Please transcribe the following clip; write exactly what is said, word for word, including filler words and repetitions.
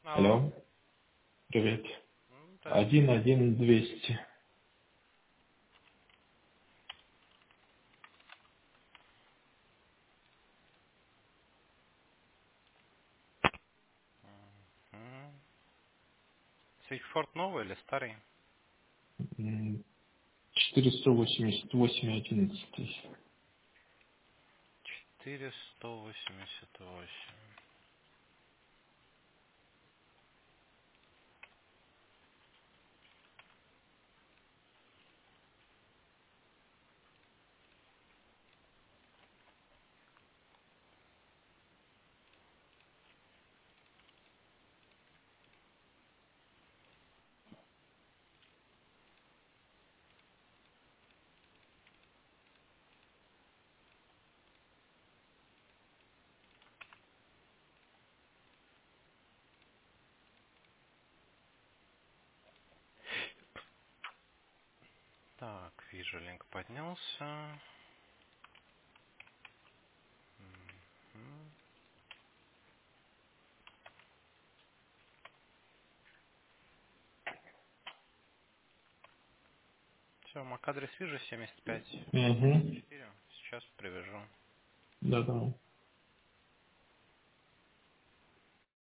Алло. Алло, привет. М, Один, Здравствуйте. один, двести. М. Свитчфорд новый или старый? М, Четыреста восемьдесят восемь одиннадцать. Четыреста восемьдесят восемь. Так, вижу, линк поднялся. Все, мак адрес вижу, семьдесят пять Угу. шестьдесят четыре. Сейчас привяжу. Да, да.